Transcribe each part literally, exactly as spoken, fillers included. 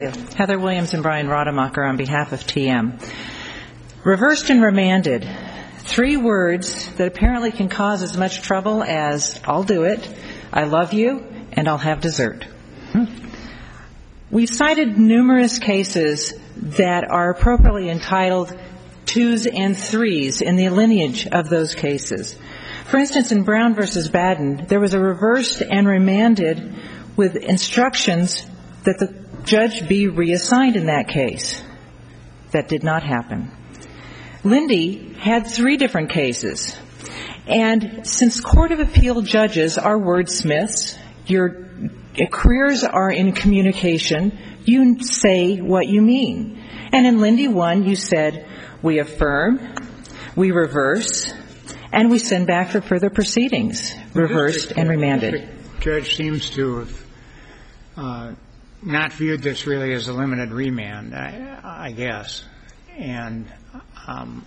Heather Williams and Brian Rademacher on behalf of T M. Reversed and remanded. Three words that apparently can cause as much trouble as I'll do it, I love you, and I'll have dessert. Hmm. We've cited numerous cases that are appropriately entitled twos and threes in the lineage of those cases. For instance, in Brown versus Baden, there was a reversed and remanded with instructions that the judge be reassigned in that case. That did not happen. Lindy had three different cases. And since Court of Appeal judges are wordsmiths, your careers are in communication, you say what you mean. And in Lindy one, you said, we affirm, we reverse, and we send back for further proceedings, reversed and remanded. The judge seems to have uh, not viewed this really as a limited remand, I, I guess. And um,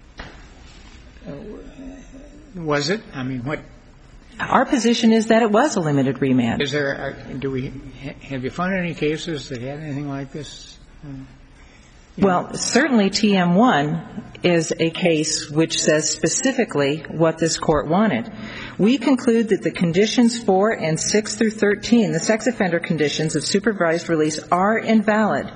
was it? I mean, what? Our position is that it was a limited remand. Is there? Do we? Have you found any cases that had anything like this? Well, certainly T M one is a case which says specifically what this court wanted. We conclude that the conditions four and six through thirteen, the sex offender conditions of supervised release, are invalid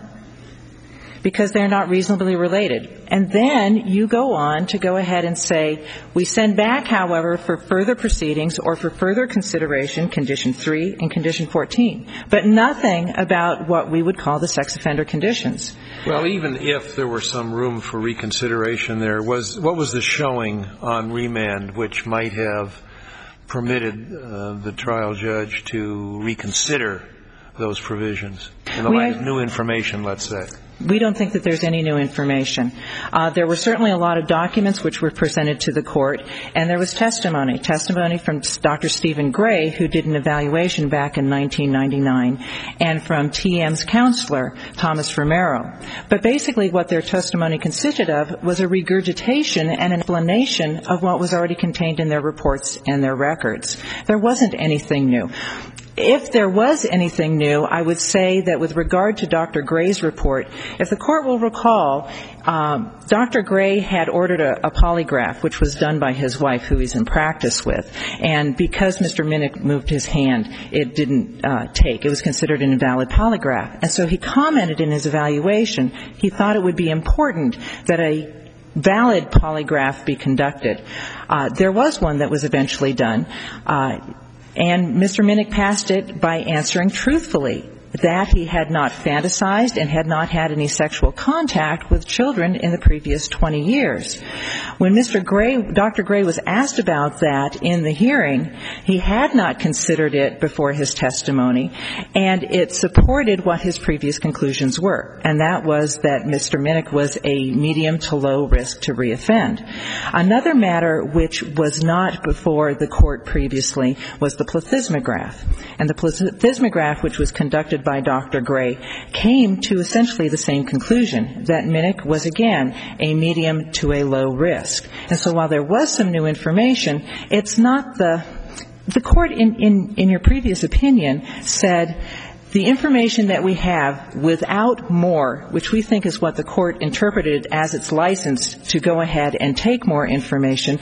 because they're not reasonably related. And then you go on to go ahead and say, we send back, however, for further proceedings or for further consideration, condition three and condition fourteen, but nothing about what we would call the sex offender conditions. Well, even if there were some room for reconsideration there, was what was the showing on remand which might have permitted uh, the trial judge to reconsider those provisions in the light of new information, let's say? We don't think that there's any new information. Uh, there were certainly a lot of documents which were presented to the court, and there was testimony, testimony from Doctor Stephen Gray, who did an evaluation back in nineteen ninety-nine, and from T M's counselor, Thomas Romero. But basically what their testimony consisted of was a regurgitation and an explanation of what was already contained in their reports and their records. There wasn't anything new. If there was anything new, I would say that with regard to Doctor Gray's report, if the court will recall, um, Doctor Gray had ordered a, a polygraph, which was done by his wife, who he's in practice with. And because Mister Minnick moved his hand, it didn't uh, take. It was considered an invalid polygraph. And so he commented in his evaluation, he thought it would be important that a valid polygraph be conducted. Uh, there was one that was eventually done. Uh, And Mister Minnick passed it by answering truthfully that he had not fantasized and had not had any sexual contact with children in the previous twenty years. When Mister Gray, Doctor Gray was asked about that in the hearing, he had not considered it before his testimony, and it supported what his previous conclusions were, and that was that Mister Minnick was a medium to low risk to reoffend. Another matter which was not before the court previously was the plethysmograph. And the plethysmograph, which was conducted by Doctor Gray, came to essentially the same conclusion, that Minnick was, again, a medium to a low risk. And so while there was some new information, it's not the... The court, in, in, in your previous opinion, said the information that we have without more, which we think is what the court interpreted as its license to go ahead and take more information.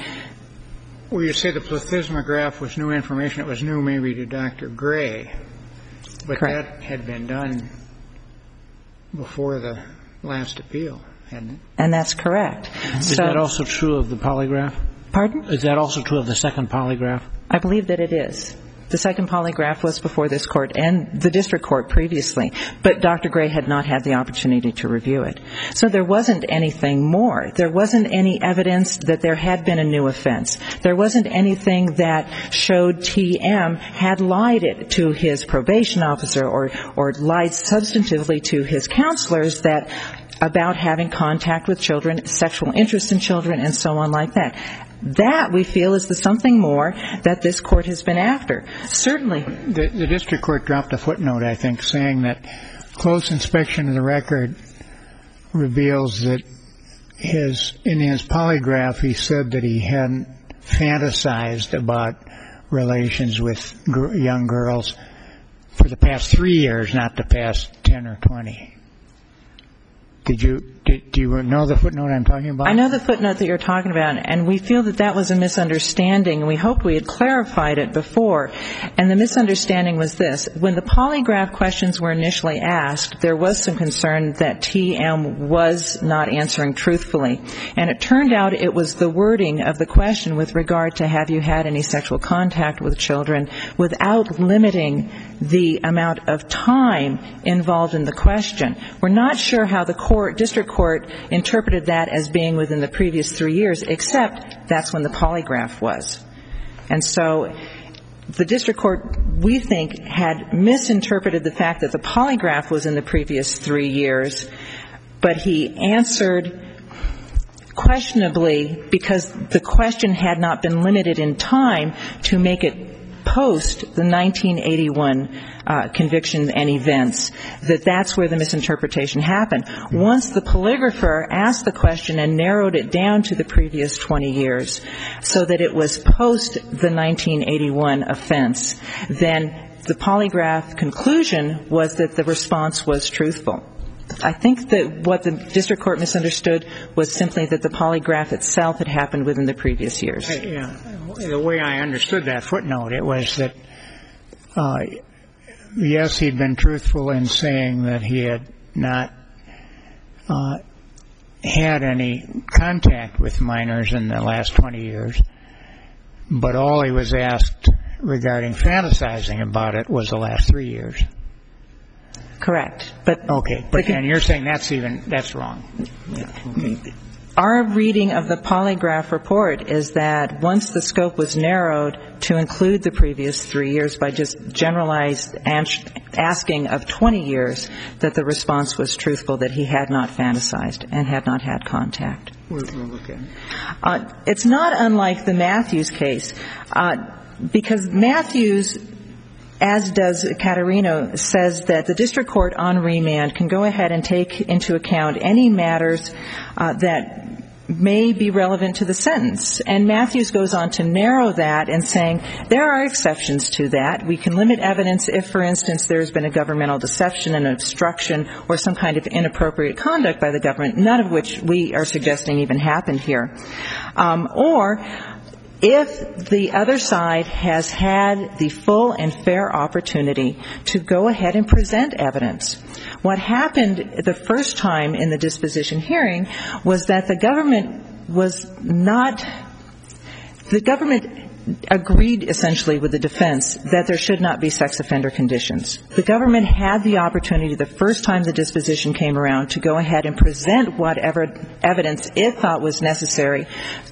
Well, you say the plethysmograph was new information. It was new maybe to Doctor Gray. But Correct. That had been done before the last appeal, hadn't it? And that's correct. Is so, that also true of the polygraph? Pardon? Is that also true of the second polygraph? I believe that it is. The second polygraph was before this court and the district court previously, but Doctor Gray had not had the opportunity to review it. So there wasn't anything more. There wasn't any evidence that there had been a new offense. There wasn't anything that showed T M had lied it to his probation officer or, or lied substantively to his counselors that about having contact with children, sexual interest in children, and so on like that. That, we feel, is the something more that this court has been after. Certainly. The, the district court dropped a footnote, I think, saying that close inspection of the record reveals that his, in his polygraph, he said that he hadn't fantasized about relations with gr- young girls. For the past three years, not the past ten or twenty. Did you did, do you know the footnote I'm talking about? I know the footnote that you're talking about, and we feel that that was a misunderstanding, and we hoped we had clarified it before. And the misunderstanding was this. When the polygraph questions were initially asked, there was some concern that T M was not answering truthfully. And it turned out it was the wording of the question with regard to have you had any sexual contact with children without limiting the amount of time involved in the question. We're not sure how the court, district court interpreted that as being within the previous three years, except that's when the polygraph was. And so the district court, we think, had misinterpreted the fact that the polygraph was in the previous three years, but he answered questionably because the question had not been limited in time to make it post the nineteen eighty-one uh, convictions and events, that that's where the misinterpretation happened. Once the polygrapher asked the question and narrowed it down to the previous twenty years so that it was post the nineteen eighty-one offense, then the polygraph conclusion was that the response was truthful. I think that what the district court misunderstood was simply that the polygraph itself had happened within the previous years. Yeah. The way I understood that footnote, it was that, uh, yes, he'd been truthful in saying that he had not uh, had any contact with minors in the last twenty years, but all he was asked regarding fantasizing about it was the last three years. Correct. But okay, but and you're saying that's even that's wrong. Yeah. Okay. Our reading of the polygraph report is that once the scope was narrowed to include the previous three years by just generalized asking of twenty years, that the response was truthful, that he had not fantasized and had not had contact. We'll, we'll look at it. Uh, it's not unlike the Matthews case, uh, because Matthews, as does Caterino, says that the district court on remand can go ahead and take into account any matters uh, that may be relevant to the sentence. And Matthews goes on to narrow that in saying there are exceptions to that. We can limit evidence if, for instance, there's been a governmental deception, an obstruction, or some kind of inappropriate conduct by the government, none of which we are suggesting even happened here. Um, or if the other side has had the full and fair opportunity to go ahead and present evidence. What happened the first time in the disposition hearing was that the government was not, the government agreed essentially with the defense that there should not be sex offender conditions. The government had the opportunity the first time the disposition came around to go ahead and present whatever evidence it thought was necessary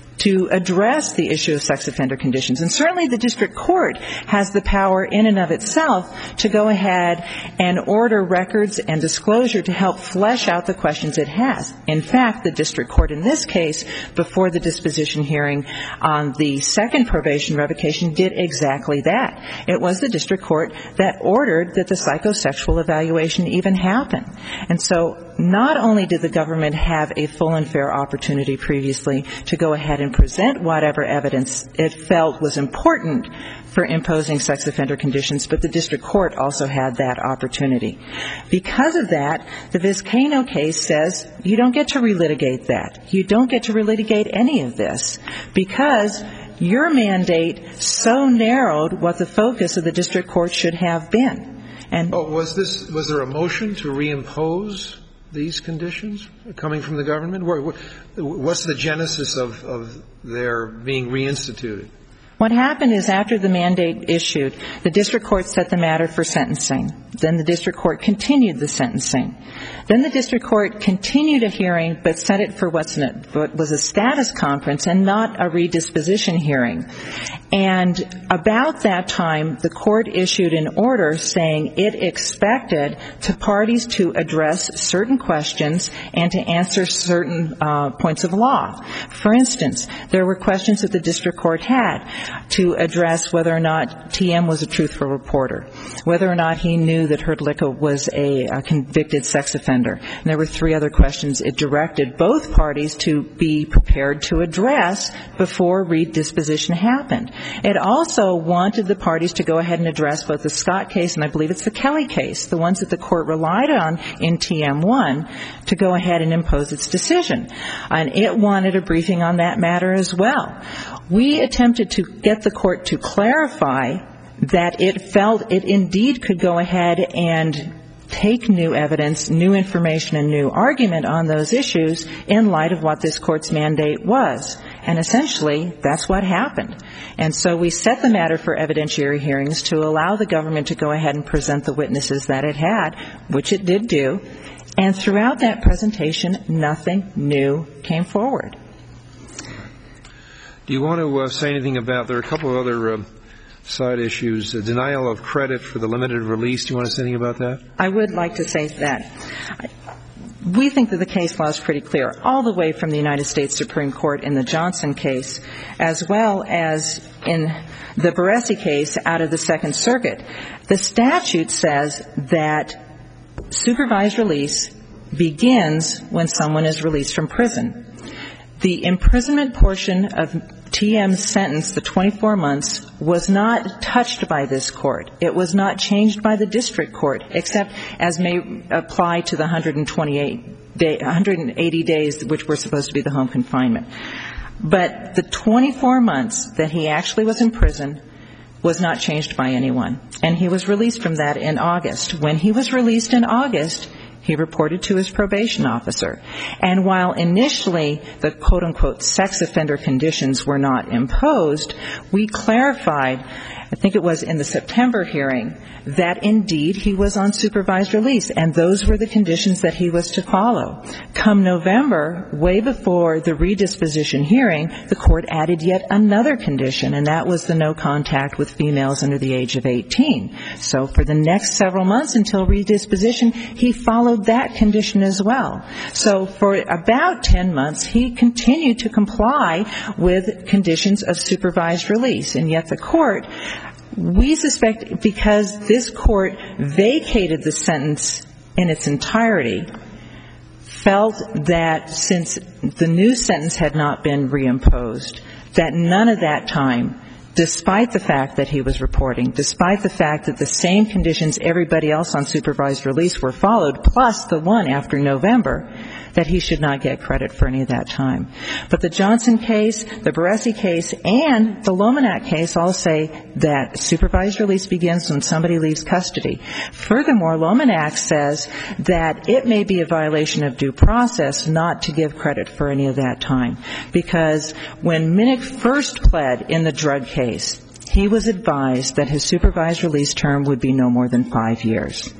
to address the issue of sex offender conditions. And certainly the district court has the power in and of itself to go ahead and order records and disclosure to help flesh out the questions it has. In fact, the district court in this case, before the disposition hearing on the second probation revocation, did exactly that. It was the district court that ordered that the psychosexual evaluation even happen. And so not only did the government have a full and fair opportunity previously to go ahead and present whatever evidence it felt was important for imposing sex offender conditions, but the district court also had that opportunity. Because of that, the Vizcaino case says you don't get to relitigate that. You don't get to relitigate any of this because your mandate so narrowed what the focus of the district court should have been. And oh, was this was there a motion to reimpose these conditions coming from the government? What's the genesis of, of their being reinstituted? What happened is after the mandate issued, the district court set the matter for sentencing. Then the district court continued the sentencing. Then the district court continued a hearing but set it for what's in it, what was a status conference and not a redisposition hearing. And about that time, the court issued an order saying it expected to parties to address certain questions and to answer certain uh, points of law. For instance, there were questions that the district court had to address whether or not T M was a truthful reporter, whether or not he knew that Hrdlicka was a, a convicted sex offender. And there were three other questions it directed both parties to be prepared to address before redisposition happened. It also wanted the parties to go ahead and address both the Scott case and I believe it's the Kelly case, the ones that the court relied on in T M one, to go ahead and impose its decision. And it wanted a briefing on that matter as well. We attempted to get the court to clarify that it felt it indeed could go ahead and take new evidence, new information, and new argument on those issues in light of what this court's mandate was. And essentially, that's what happened. And so we set the matter for evidentiary hearings to allow the government to go ahead and present the witnesses that it had, which it did do. And throughout that presentation, nothing new came forward. Do you want to uh, say anything about, there are a couple of other uh, side issues, uh, denial of credit for the limited release. Do you want to say anything about that? I would like to say that. We think that the case law is pretty clear, all the way from the United States Supreme Court in the Johnson case, as well as in the Baresi case out of the Second Circuit. The statute says that supervised release begins when someone is released from prison. The imprisonment portion of T M's sentence, the twenty-four months, was not touched by this court. It was not changed by the district court, except as may apply to the one hundred twenty-eight day, one hundred eighty days, which were supposed to be the home confinement. But the twenty-four months that he actually was in prison was not changed by anyone. And he was released from that in August. When he was released in August, he reported to his probation officer. And while initially the quote-unquote sex offender conditions were not imposed, we clarified, I think it was in the September hearing, that indeed he was on supervised release, and those were the conditions that he was to follow. Come November, way before the redisposition hearing, the court added yet another condition, and that was the no contact with females under the age of eighteen. So for the next several months until redisposition, he followed that condition as well. So for about ten months, he continued to comply with conditions of supervised release, and yet the court, we suspect because this court vacated the sentence in its entirety, felt that since the new sentence had not been reimposed, that none of that time, despite the fact that he was reporting, despite the fact that the same conditions everybody else on supervised release were followed, plus the one after November, that he should not get credit for any of that time. But the Johnson case, the Baresi case, and the Lominac case all say that supervised release begins when somebody leaves custody. Furthermore, Lominac says that it may be a violation of due process not to give credit for any of that time, because when Minnick first pled in the drug case, he was advised that his supervised release term would be no more than five years.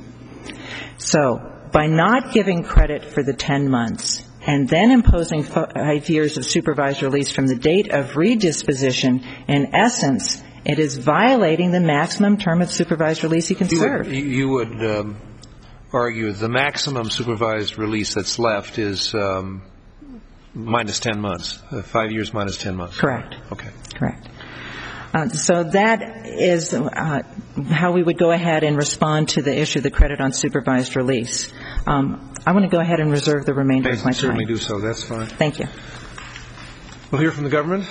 So by not giving credit for the ten months and then imposing five years of supervised release from the date of redisposition, in essence, it is violating the maximum term of supervised release he can you serve. Would, you would um, argue the maximum supervised release that's left is um, minus ten months, uh, five years minus ten months. Correct. Okay. Correct. Uh, so that is uh, how we would go ahead and respond to the issue of the credit on supervised release. Um, I want to go ahead and reserve the remainder of my time. Certainly do so. That's fine. Thank you. We'll hear from the government.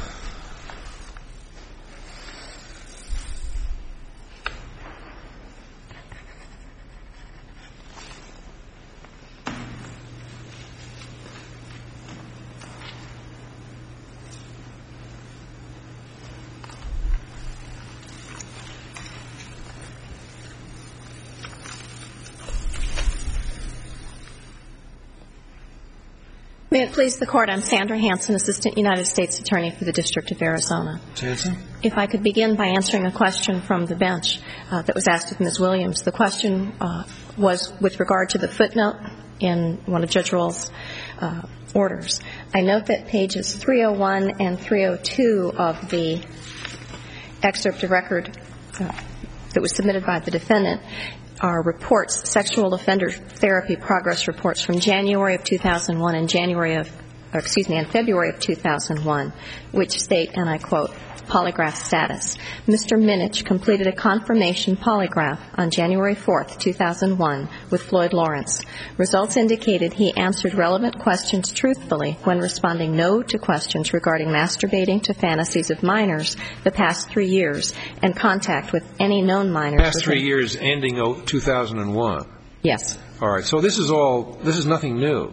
May it please the Court, I'm Sandra Hansen, Assistant United States Attorney for the District of Arizona. Hansen? If I could begin by answering a question from the bench uh, that was asked of Miz Williams. The question uh, was with regard to the footnote in one of Judge Roll's uh, orders. I note that pages three oh one and three oh two of the excerpt of record uh, that was submitted by the defendant are reports, sexual offender therapy progress reports from January of two thousand one and January of or excuse me, in February of two thousand one, which state, and I quote, polygraph status. Mister Minich completed a confirmation polygraph on January fourth, two thousand one with Floyd Lawrence. Results indicated he answered relevant questions truthfully when responding no to questions regarding masturbating to fantasies of minors the past three years and contact with any known minors. Past three years ending two thousand one. Yes. All right. So this is all, this is nothing new.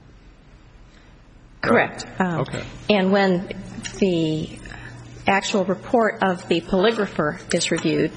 Correct. Right. Um, okay. And when the actual report of the polygrapher is reviewed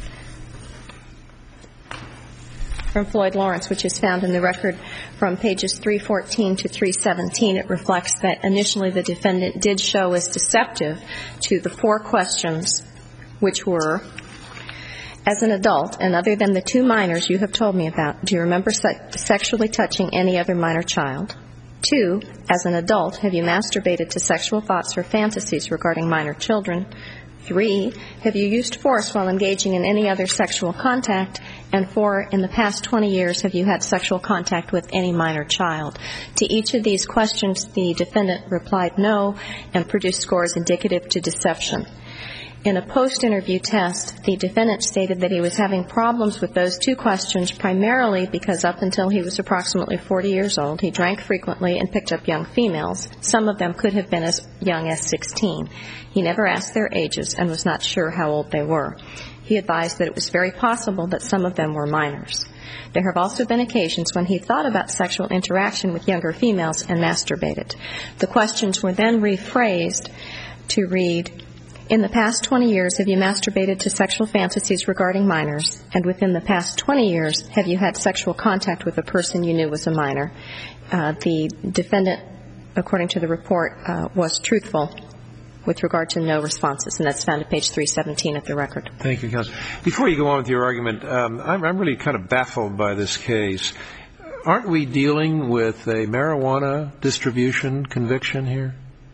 from Floyd Lawrence, which is found in the record from pages three fourteen to three seventeen, it reflects that initially the defendant did show as deceptive to the four questions, which were, as an adult, and other than the two minors you have told me about, do you remember se- sexually touching any other minor child? Two, as an adult, have you masturbated to sexual thoughts or fantasies regarding minor children? Three, have you used force while engaging in any other sexual contact? And four, in the past twenty years, have you had sexual contact with any minor child? To each of these questions, the defendant replied no and produced scores indicative to deception. In a post-interview test, the defendant stated that he was having problems with those two questions primarily because up until he was approximately forty years old, he drank frequently and picked up young females. Some of them could have been as young as sixteen. He never asked their ages and was not sure how old they were. He advised that it was very possible that some of them were minors. There have also been occasions when he thought about sexual interaction with younger females and masturbated. The questions were then rephrased to read, in the past twenty years, have you masturbated to sexual fantasies regarding minors? And within the past twenty years, have you had sexual contact with a person you knew was a minor? Uh, the defendant, according to the report, uh, was truthful with regard to no responses, and that's found at page three seventeen of the record. Thank you, Counsel. Before you go on with your argument, um, I'm, I'm really kind of baffled by this case. Aren't we dealing with a marijuana distribution conviction here?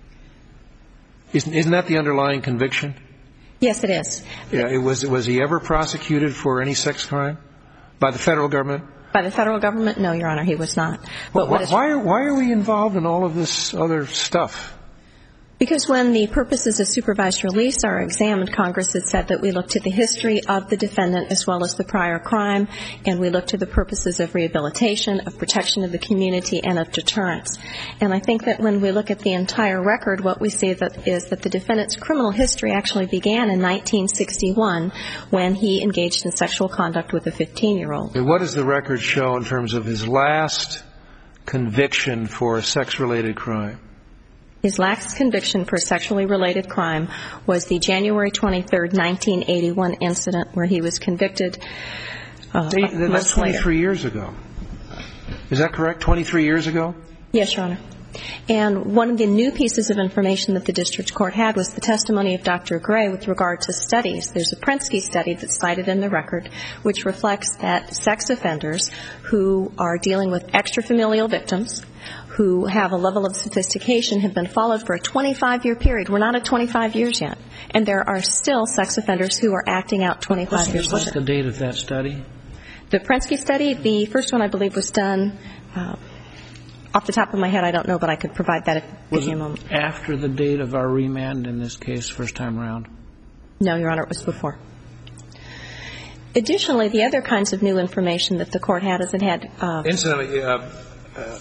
Isn't, isn't that the underlying conviction? Yes, it is. Yeah, it was, was he ever prosecuted for any sex crime by the federal government? By the federal government? No, Your Honor, he was not. But why, why, are, why are we involved in all of this other stuff? Because when the purposes of supervised release are examined, Congress has said that we look to the history of the defendant as well as the prior crime, and we look to the purposes of rehabilitation, of protection of the community, and of deterrence. And I think that when we look at the entire record, what we see that is that the defendant's criminal history actually began in nineteen sixty-one when he engaged in sexual conduct with a fifteen-year-old. What does the record show in terms of his last conviction for a sex-related crime? His last conviction for a sexually related crime was the January twenty-third, nineteen eighty-one incident where he was convicted uh, That's twenty-three years ago. Is that correct? twenty-three years ago? Yes, Your Honor. And one of the new pieces of information that the district court had was the testimony of Doctor Gray with regard to studies. There's a Prensky study that's cited in the record which reflects that sex offenders who are dealing with extrafamilial victims who have a level of sophistication have been followed for a twenty-five-year period. We're not at twenty-five years yet. And there are still sex offenders who are acting out twenty-five what's, years what's later. What's the date of that study? The Prensky study, the first one I believe was done, uh, off the top of my head I don't know, but I could provide that if was you it a moment. After the date of our remand in this case, first time around? No, Your Honor, it was before. Additionally, the other kinds of new information that the court had is it had... Uh, Incidentally, uh, uh,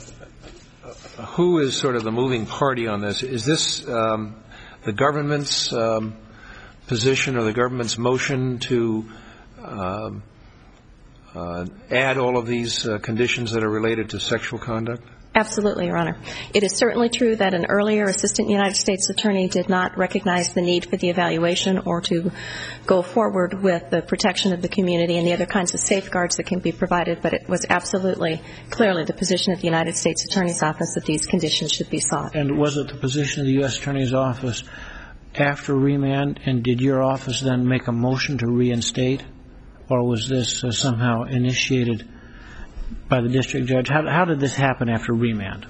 who is sort of the moving party on this? Is this um, the government's um, position or the government's motion to um, uh, add all of these uh, conditions that are related to sexual conduct? Absolutely, Your Honor. It is certainly true that an earlier assistant United States attorney did not recognize the need for the evaluation or to go forward with the protection of the community and the other kinds of safeguards that can be provided, but it was absolutely clearly the position of the United States Attorney's Office that these conditions should be sought. And was it the position of the U S Attorney's Office after remand, and did your office then make a motion to reinstate, or was this uh, somehow initiated by the district judge? How, how did this happen after remand?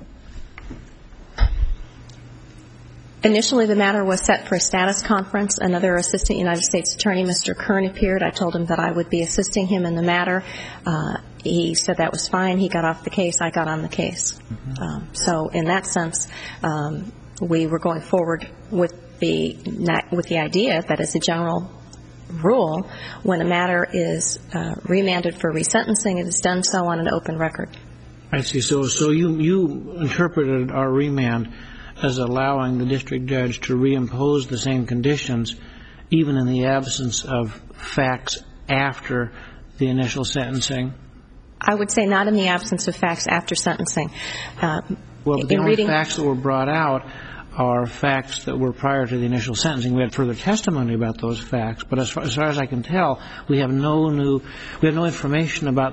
Initially, the matter was set for a status conference. Another assistant United States attorney, Mister Kern, appeared. I told him that I would be assisting him in the matter. Uh, he said that was fine. He got off the case. I got on the case. Mm-hmm. Um, so in that sense, um, we were going forward with the with the idea that as a general rule, when a matter is uh, remanded for resentencing, it is done so on an open record. I see. So, so you you interpreted our remand as allowing the district judge to reimpose the same conditions, even in the absence of facts after the initial sentencing? I would say not in the absence of facts after sentencing. Uh, well, the only reading facts that were brought out are facts that were prior to the initial sentencing. We had further testimony about those facts, but as far, as far as I can tell, we have no new, we have no information about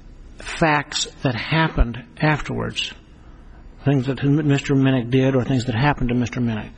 facts that happened afterwards, things that Mister Minnick did or things that happened to Mister Minnick.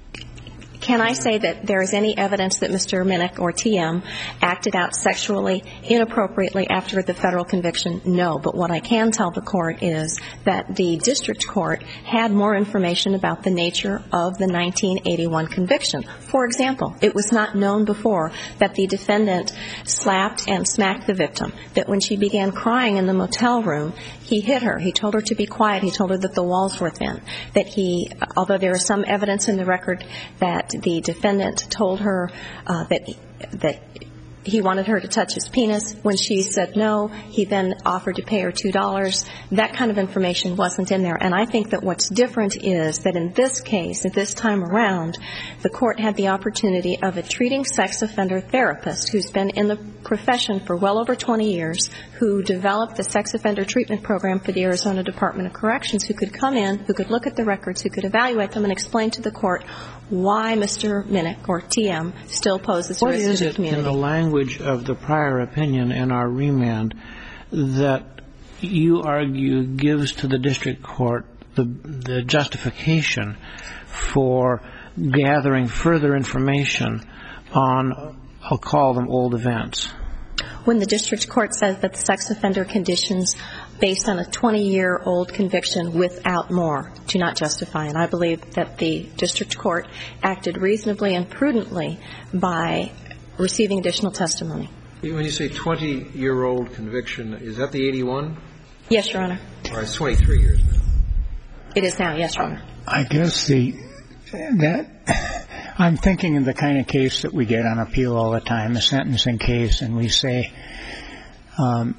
Can I say that there is any evidence that Mister Minnick or T M acted out sexually inappropriately after the federal conviction? No. But what I can tell the court is that the district court had more information about the nature of the nineteen eighty-one conviction. For example, it was not known before that the defendant slapped and smacked the victim, that when she began crying in the motel room, he hit her. He told her to be quiet. He told her that the walls were thin. That he, although there is some evidence in the record that the defendant told her uh, that that he wanted her to touch his penis. When she said no, he then offered to pay her two dollars. That kind of information wasn't in there. And I think that what's different is that in this case, at this time around, the court had the opportunity of a treating sex offender therapist who's been in the profession for well over twenty years, who developed the sex offender treatment program for the Arizona Department of Corrections, who could come in, who could look at the records, who could evaluate them and explain to the court why Mister Minnick or T M still poses a risk to the community. What is it in the language of the prior opinion in our remand that you argue gives to the district court the, the justification for gathering further information on, I'll call them, old events? When the district court says that the sex offender conditions based on a twenty-year-old conviction without more do not justify. And I believe that the district court acted reasonably and prudently by receiving additional testimony. When you say twenty-year-old conviction, is that the eighty-one? Yes, Your Honor. Or it's twenty-three years now? It is now, yes, Your Honor. I guess the that I'm thinking of the kind of case that we get on appeal all the time, a sentencing case, and we say um,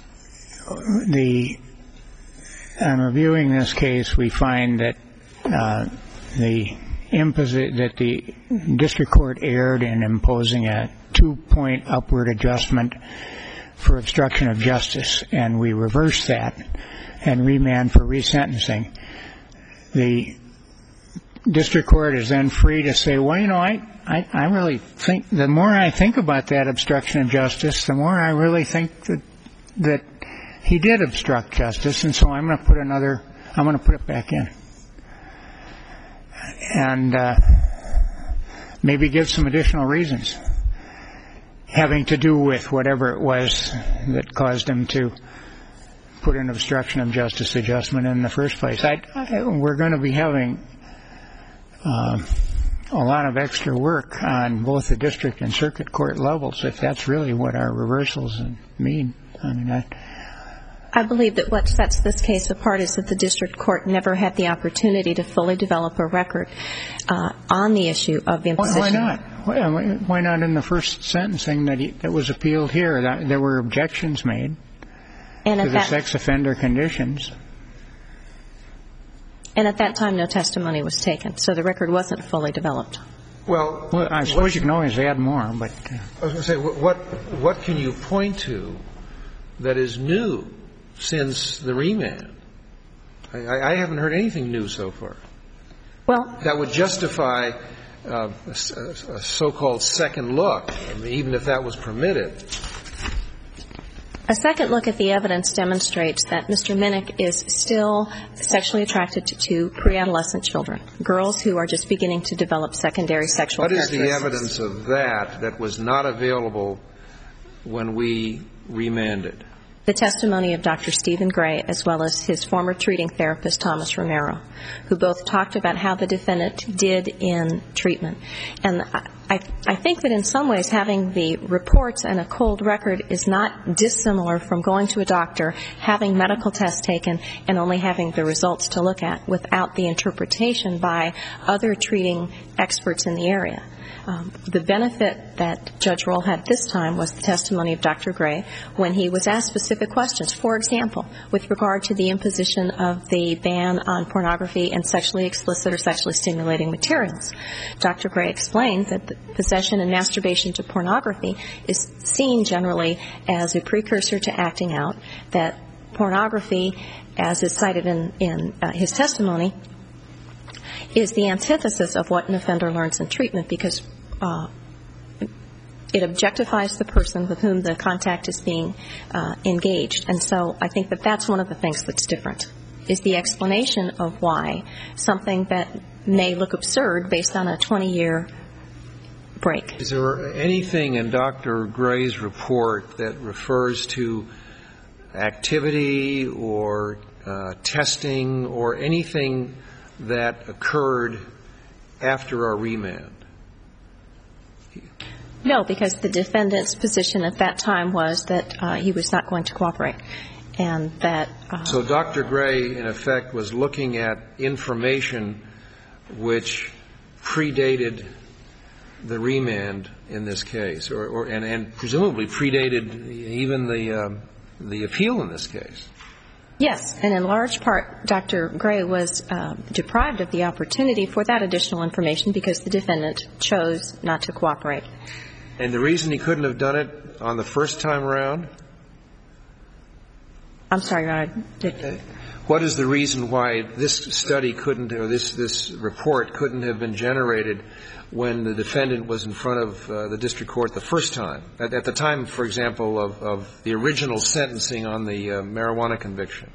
the on reviewing this case, we find that uh, the imposi- that the district court erred in imposing a two-point upward adjustment for obstruction of justice, and we reverse that and remand for resentencing. The district court is then free to say, well, you know, I, I, I really think, the more I think about that obstruction of justice, the more I really think that that he did obstruct justice, and so I'm going to put another, I'm going to put it back in. And uh, maybe give some additional reasons having to do with whatever it was that caused him to put an obstruction of justice adjustment in the first place. I, I, we're going to be having uh, a lot of extra work on both the district and circuit court levels if that's really what our reversals mean. I mean, I, I believe that what sets this case apart is that the district court never had the opportunity to fully develop a record uh, on the issue of the imposition. Why not? Why, why not in the first sentencing that, he, that was appealed here? That, there were objections made and to at the that, sex offender conditions. And at that time, no testimony was taken, so the record wasn't fully developed. Well, well I suppose you can always add more, but uh, I was going to say, what what can you point to that is new since the remand? I, I haven't heard anything new so far. Well, that would justify uh, a, a so-called second look, I mean, even if that was permitted. A second look at the evidence demonstrates that Mister Minnick is still sexually attracted to, to pre-adolescent children, girls who are just beginning to develop secondary sexual characteristics. What is the evidence of that that was not available when we remanded? The testimony of Doctor Stephen Gray, as well as his former treating therapist, Thomas Romero, who both talked about how the defendant did in treatment. And I I, I think that in some ways having the reports and a cold record is not dissimilar from going to a doctor, having medical tests taken, and only having the results to look at without the interpretation by other treating experts in the area. Um, the benefit that Judge Roll had this time was the testimony of Doctor Gray when he was asked specific questions. For example, with regard to the imposition of the ban on pornography and sexually explicit or sexually stimulating materials, Doctor Gray explained that the possession and masturbation to pornography is seen generally as a precursor to acting out, that pornography, as is cited in, in uh, his testimony, is the antithesis of what an offender learns in treatment because uh, it objectifies the person with whom the contact is being uh, engaged. And so I think that that's one of the things that's different, is the explanation of why something that may look absurd based on a twenty-year break. Is there anything in Doctor Gray's report that refers to activity or uh, testing or anything that occurred after our remand? No, because the defendant's position at that time was that uh, he was not going to cooperate, and that. Uh, so Doctor Gray, in effect, was looking at information which predated the remand in this case, or, or and, and presumably predated even the um, the appeal in this case. Yes, and in large part, Doctor Gray was uh, deprived of the opportunity for that additional information because the defendant chose not to cooperate. And the reason he couldn't have done it on the first time around? I'm sorry, Your Honor. Did... What is the reason why this study couldn't, or this, this report couldn't have been generated when the defendant was in front of uh, the district court the first time? At, at the time, for example, of, of the original sentencing on the uh, marijuana conviction.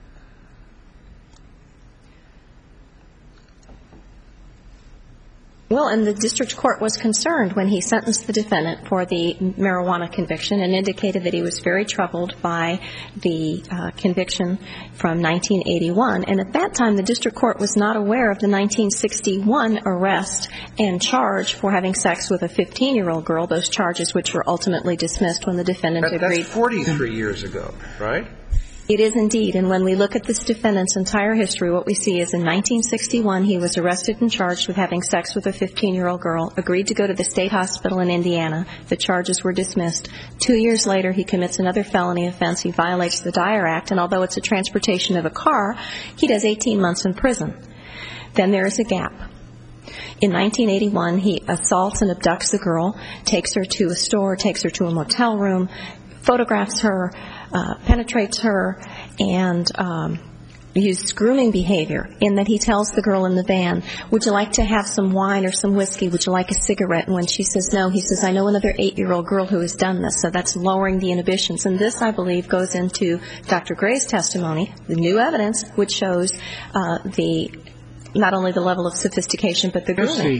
Well, and the district court was concerned when he sentenced the defendant for the marijuana conviction and indicated that he was very troubled by the uh, conviction from nineteen eighty-one. And at that time, the district court was not aware of the nineteen sixty-one arrest and charge for having sex with a fifteen-year-old girl, those charges which were ultimately dismissed when the defendant that, agreed. That's forty-three years ago, right? It is indeed, and when we look at this defendant's entire history, what we see is in nineteen sixty-one, he was arrested and charged with having sex with a fifteen-year-old girl, agreed to go to the state hospital in Indiana. The charges were dismissed. Two years later, he commits another felony offense. He violates the Dyer Act, and although it's a transportation of a car, he does eighteen months in prison. Then there is a gap. In nineteen eighty-one, he assaults and abducts the girl, takes her to a store, takes her to a motel room, photographs her, uh, penetrates her, and um, uses grooming behavior in that he tells the girl in the van, would you like to have some wine or some whiskey? Would you like a cigarette? And when she says no, he says, I know another eight-year-old girl who has done this. So that's lowering the inhibitions. And this, I believe, goes into Doctor Gray's testimony, the new evidence, which shows uh, the not only the level of sophistication, but the grooming.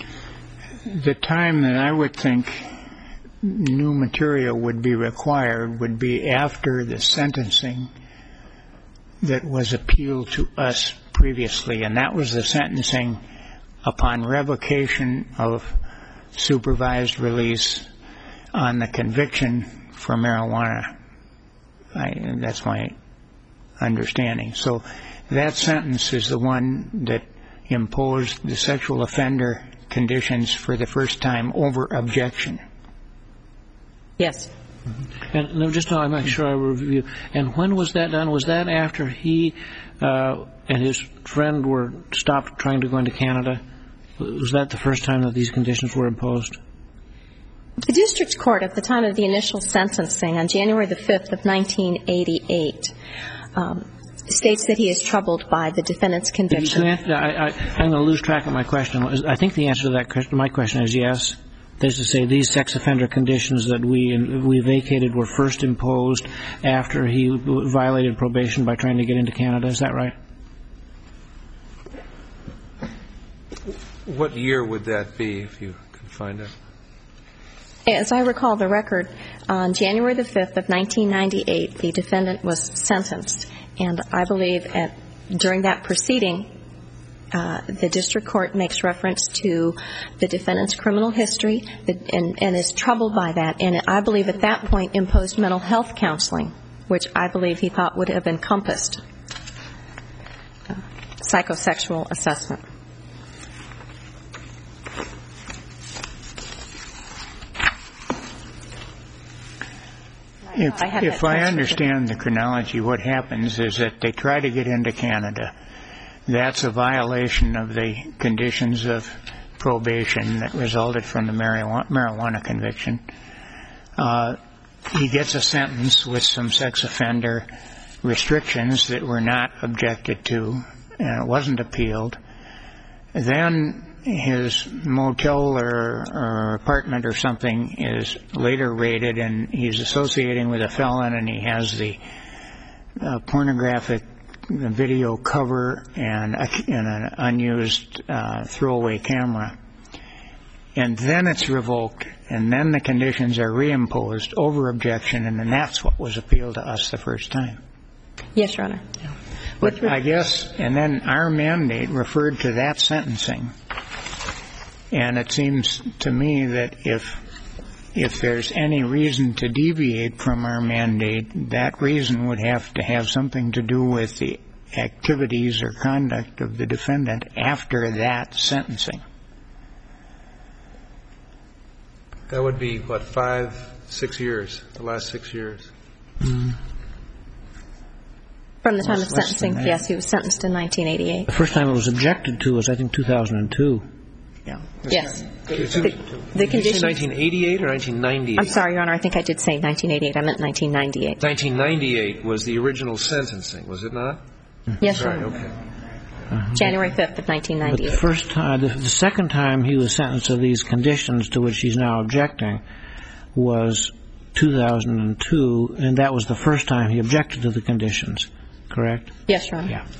The time that I would think new material would be required would be after the sentencing that was appealed to us previously, and that was the sentencing upon revocation of supervised release on the conviction for marijuana. I, that's my understanding. So that sentence is the one that imposed the sexual offender conditions for the first time over objection. Yes. Mm-hmm. And just to make sure I review, and when was that done? Was that after he uh, and his friend were stopped trying to go into Canada? Was that the first time that these conditions were imposed? The district court at the time of the initial sentencing on January the fifth of nineteen eighty-eight um, states that he is troubled by the defendant's conviction. I, I, I'm going to lose track of my question. I think the answer to that question, my question is yes. That is to say, these sex offender conditions that we we vacated were first imposed after he violated probation by trying to get into Canada. Is that right? What year would that be, if you can find it? As I recall the record, on January the fifth of nineteen ninety-eight, the defendant was sentenced. And I believe at, during that proceeding, Uh, the district court makes reference to the defendant's criminal history and, and is troubled by that, and I believe at that point imposed mental health counseling, which I believe he thought would have encompassed uh, psychosexual assessment. If I, if I understand the chronology, what happens is that they try to get into Canada. That's a violation of the conditions of probation that resulted from the marijuana, marijuana conviction. Uh, he gets a sentence with some sex offender restrictions that were not objected to, and it wasn't appealed. Then his motel or, or apartment or something is later raided, and he's associating with a felon, and he has the uh, pornographic video cover and, a, and an unused uh, throwaway camera. And then it's revoked, and then the conditions are reimposed over objection, and then that's what was appealed to us the first time. Yes, Your Honor. Yeah. But I guess, and then our mandate referred to that sentencing. And it seems to me that if if there's any reason to deviate from our mandate, that reason would have to have something to do with the activities or conduct of the defendant after that sentencing. That would be, what, five, six years, the last six years? Mm. From the time of sentencing, yes, he was sentenced in nineteen eighty-eight. The first time it was objected to was, I think, two thousand two. Yeah. Yes. The, the conditions. Did you say nineteen eighty-eight or nineteen ninety-eight? I'm sorry, Your Honor. I think I did say nineteen eighty-eight. I meant nineteen ninety-eight. nineteen ninety-eight was the original sentencing, was it not? Yes, Your Right, Honor. okay. Uh-huh. January fifth of nineteen ninety-eight. But the first time, the, the second time he was sentenced to these conditions to which he's now objecting was two thousand two, and that was the first time he objected to the conditions, correct? Yes, Your Honor. Yeah.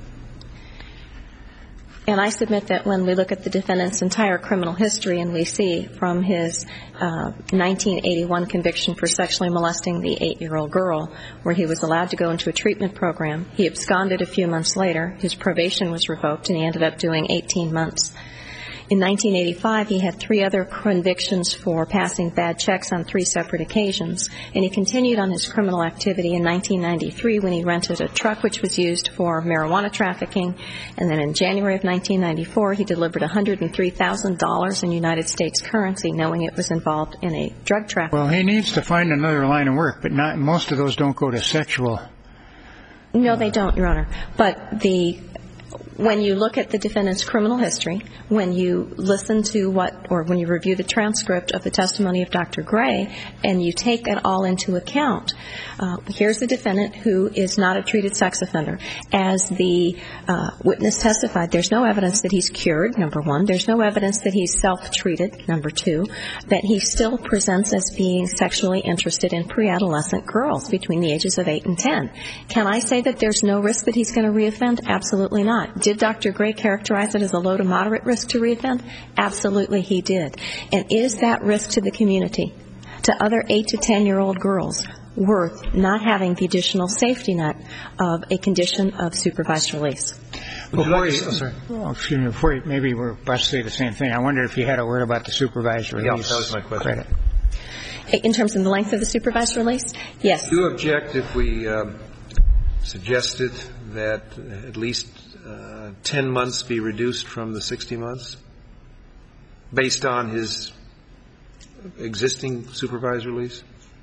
And I submit that when we look at the defendant's entire criminal history and we see from his uh, nineteen eighty-one conviction for sexually molesting the eight-year-old girl, where he was allowed to go into a treatment program, he absconded a few months later, his probation was revoked, and he ended up doing eighteen months. In nineteen eighty-five, he had three other convictions for passing bad checks on three separate occasions, and he continued on his criminal activity in nineteen ninety-three when he rented a truck which was used for marijuana trafficking, and then in January of nineteen ninety-four, he delivered one hundred three thousand dollars in United States currency, knowing it was involved in a drug traffic. Well, he needs to find another line of work, but not most of those don't go to sexual. No, they don't, Your Honor. But the when you look at the defendant's criminal history, when you listen to what, or when you review the transcript of the testimony of Doctor Gray, and you take it all into account, uh, here's the defendant who is not a treated sex offender. As the uh, witness testified, there's no evidence that he's cured, number one. There's no evidence that he's self-treated, number two. That he still presents as being sexually interested in pre-adolescent girls between the ages of eight and ten. Can I say that there's no risk that he's going to reoffend? Absolutely not. Did Doctor Gray characterize it as a low to moderate risk to reoffend? Absolutely he did. And is that risk to the community, to other eight to ten-year-old girls, worth not having the additional safety net of a condition of supervised release? Before you, oh, sorry. Well, excuse me, before you, maybe we're about to say the same thing. I wondered if you had a word about the supervised release. Yeah, that was my question. Credit. In terms of the length of the supervised release? Yes. Do you object if we um, suggested that at least uh, ten months be reduced from the sixty months based on his existing supervised release?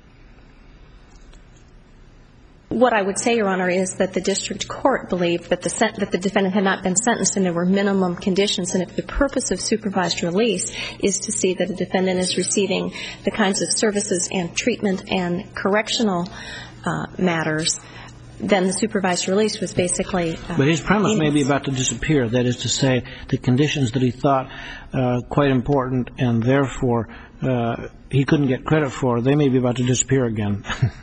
What I would say, Your Honor, is that the district court believed that the sent- that the defendant had not been sentenced and there were minimum conditions, and if the purpose of supervised release is to see that a defendant is receiving the kinds of services and treatment and correctional uh, matters, then the supervised release was basically uh, But his premise meaningless. may be about to disappear. That is to say, the conditions that he thought uh, quite important and therefore uh, he couldn't get credit for, they may be about to disappear again.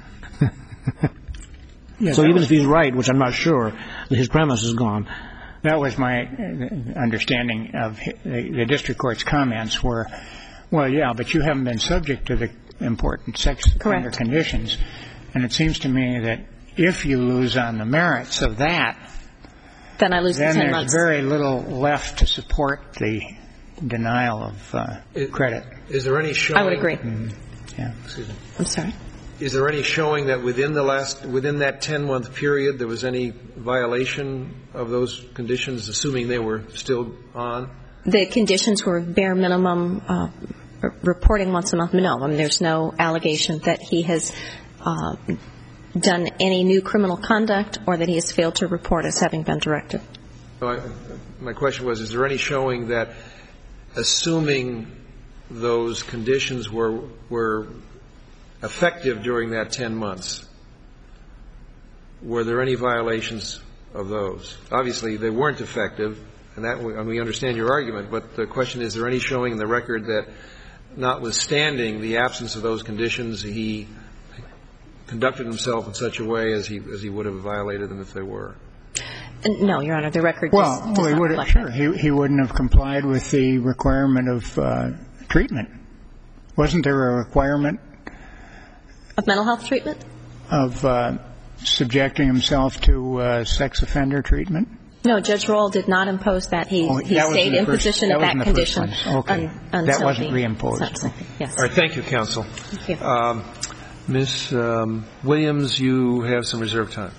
Yeah, so even was, if he's right, which I'm not sure, his premise is gone. That was my understanding of the, the district court's comments were, well, yeah, but you haven't been subject to the important sex offender conditions. And it seems to me that if you lose on the merits of that, then I lose the then ten there's months. very little left to support the denial of uh, It- credit. Is there any showing? I would agree. Yeah. Excuse me. I'm sorry. Is there any showing that within the last, within that ten-month period, there was any violation of those conditions, assuming they were still on? The conditions were bare minimum uh, r- reporting once a month. No, I mean, there's no allegation that he has uh, done any new criminal conduct or that he has failed to report as having been directed. So I, my question was, is there any showing that, assuming those conditions were were effective during that ten months, were there any violations of those? Obviously, they weren't effective, and that and we understand your argument, but the question is, is there any showing in the record that, notwithstanding the absence of those conditions, he conducted himself in such a way as he as he would have violated them if they were? No, Your Honor, the record Well, does, does well he not would reflect sure that. he he wouldn't have complied with the requirement of uh, treatment. Wasn't there a requirement Of mental health treatment? of uh, subjecting himself to uh, sex offender treatment? No, Judge Roll did not impose that. He, Oh, he that was in stayed the in first- position that of was that in the first condition place. Okay. un, That until wasn't the reimposed. sentencing. Okay. Yes. All right. Thank you, counsel. Thank you. Um, Miz Um, Williams, you have some reserved time.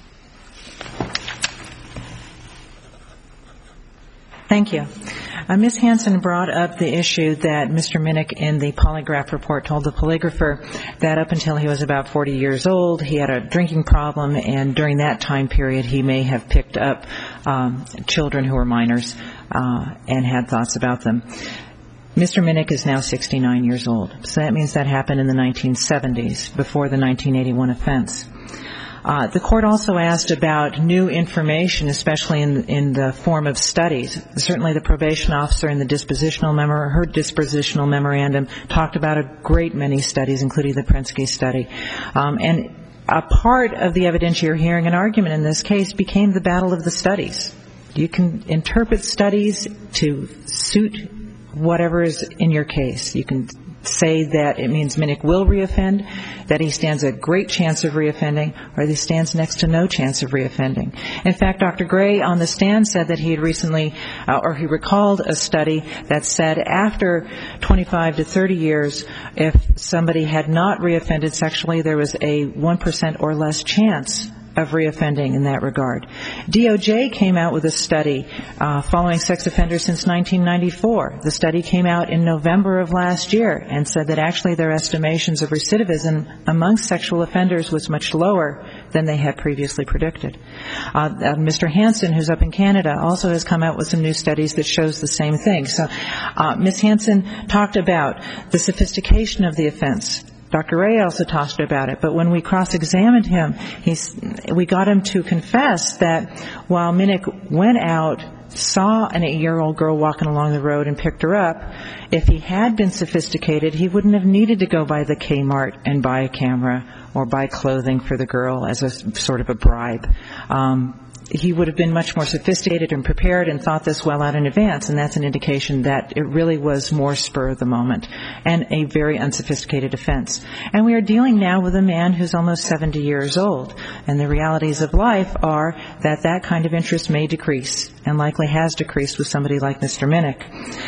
Thank you. Uh, Miz Hansen brought up the issue that Mister Minnick in the polygraph report told the polygrapher that up until he was about forty years old, he had a drinking problem, and during that time period he may have picked up um, children who were minors uh, and had thoughts about them. Mister Minnick is now sixty-nine years old, so that means that happened in the nineteen seventies, before the nineteen eighty-one offense. Uh, the court also asked about new information, especially in, in the form of studies. Certainly the probation officer in the dispositional memo, her dispositional memorandum talked about a great many studies, including the Prensky study. Um, and a part of the evidentiary hearing and argument in this case became the battle of the studies. You can interpret studies to suit whatever is in your case. You can say that it means Minnick will reoffend, that he stands a great chance of reoffending, or that he stands next to no chance of reoffending. In fact, Doctor Gray on the stand said that he had recently, uh, or he recalled a study that said after twenty-five to thirty years, if somebody had not reoffended sexually, there was a one percent or less chance of reoffending in that regard. D O J came out with a study uh, following sex offenders since nineteen ninety-four. The study came out in November of last year and said that actually their estimations of recidivism amongst sexual offenders was much lower than they had previously predicted. Uh, uh, Mister Hansen, who's up in Canada, also has come out with some new studies that shows the same thing. So uh, Miz Hansen talked about the sophistication of the offense. Doctor Ray also talked about it, but when we cross-examined him, he's, we got him to confess that while Minnick went out, saw an eight-year-old girl walking along the road and picked her up, if he had been sophisticated, he wouldn't have needed to go by the Kmart and buy a camera or buy clothing for the girl as a sort of a bribe. Um, he would have been much more sophisticated and prepared and thought this well out in advance, and that's an indication that it really was more spur of the moment and a very unsophisticated offense. And we are dealing now with a man who's almost seventy years old, and the realities of life are that that kind of interest may decrease and likely has decreased with somebody like Mister Minnick.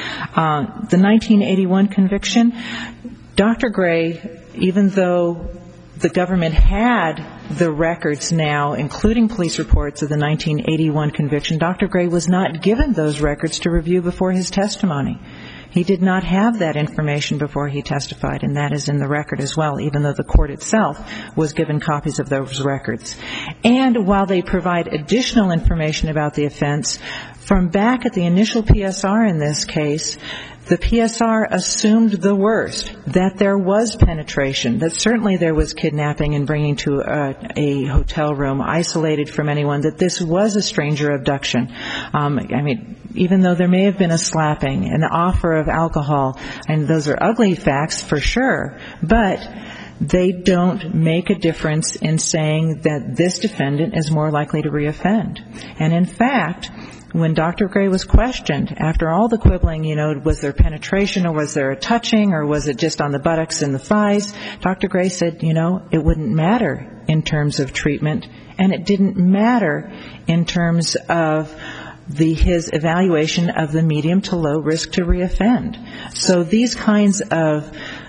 Uh, the nineteen eighty-one conviction, Doctor Gray, even though the government had the records now, including police reports of the nineteen eighty-one conviction, Doctor Gray was not given those records to review before his testimony. He did not have that information before he testified, and that is in the record as well, even though the court itself was given copies of those records. And while they provide additional information about the offense, from back at the initial P S R in this case, the P S R assumed the worst, that there was penetration, that certainly there was kidnapping and bringing to a, a hotel room isolated from anyone, that this was a stranger abduction. Um, I mean, even though there may have been a slapping, an offer of alcohol, and those are ugly facts for sure, but they don't make a difference in saying that this defendant is more likely to reoffend. And in fact, when Doctor Gray was questioned, after all the quibbling, you know, was there penetration or was there a touching or was it just on the buttocks and the thighs, Doctor Gray said, you know, it wouldn't matter in terms of treatment and it didn't matter in terms of the his evaluation of the medium to low risk to reoffend. So these kinds of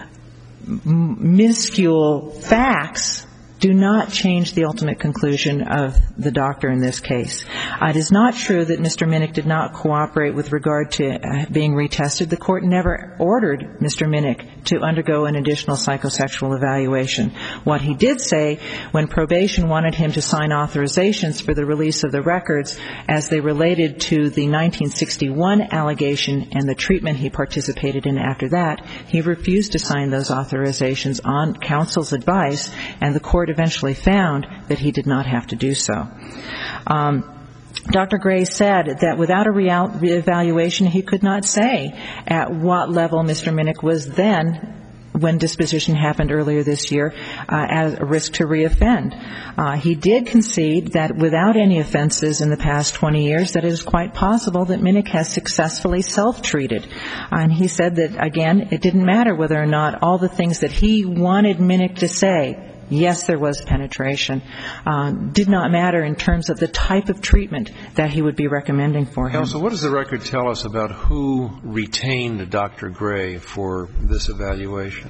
minuscule facts do not change the ultimate conclusion of the doctor in this case. Uh, it is not true that Mister Minnick did not cooperate with regard to uh, being retested. The court never ordered Mister Minnick to undergo an additional psychosexual evaluation. What he did say, when probation wanted him to sign authorizations for the release of the records as they related to the nineteen sixty-one allegation and the treatment he participated in after that, he refused to sign those authorizations on counsel's advice, and the court eventually found that he did not have to do so. Um, Doctor Gray said that without a re-evaluation, he could not say at what level Mister Minnick was then, when disposition happened earlier this year, uh, as a risk to reoffend. Uh, he did concede that without any offenses in the past twenty years, that it is quite possible that Minnick has successfully self-treated. Uh, and he said that, again, it didn't matter whether or not all the things that he wanted Minnick to say, yes, there was penetration, uh, did not matter in terms of the type of treatment that he would be recommending for him. Counsel, what does the record tell us about who retained Doctor Gray for this evaluation?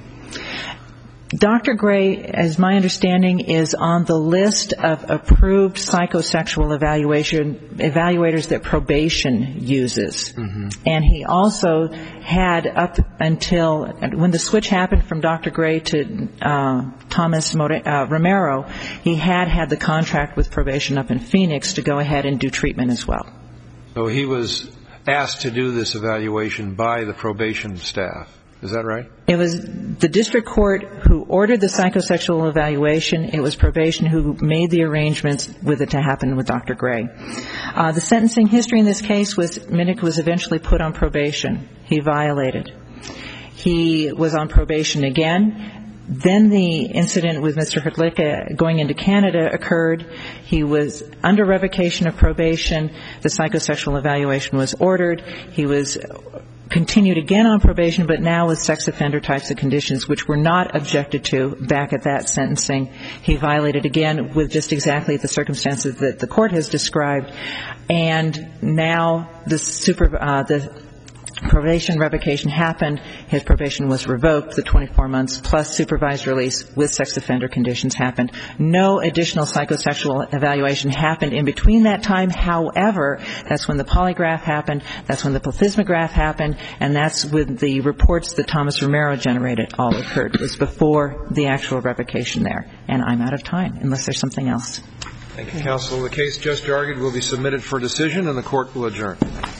Doctor Gray, as my understanding, is on the list of approved psychosexual evaluation evaluators that probation uses. Mm-hmm. And he also had, up until when the switch happened from Doctor Gray to uh, Thomas More- uh, Romero, he had had the contract with probation up in Phoenix to go ahead and do treatment as well. So he was asked to do this evaluation by the probation staff. Is that right? It was the district court who ordered the psychosexual evaluation. It was probation who made the arrangements with it to happen with Doctor Gray. Uh, the sentencing history in this case was Minnick was eventually put on probation. He violated. He was on probation again. Then the incident with Mister Hrdlicka going into Canada occurred. He was under revocation of probation. The psychosexual evaluation was ordered. He was continued again on probation, but now with sex offender types of conditions, which were not objected to back at that sentencing. He violated again with just exactly the circumstances that the court has described. And now the super, uh, the probation revocation happened. His probation was revoked. The twenty-four months plus supervised release with sex offender conditions happened. No additional psychosexual evaluation happened in between that time. However, that's when the polygraph happened. That's when the plethysmograph happened. And that's when the reports that Thomas Romero generated all occurred. It was before the actual revocation there. And I'm out of time, unless there's something else. Thank you, counsel. The case just argued will be submitted for decision, and the court will adjourn.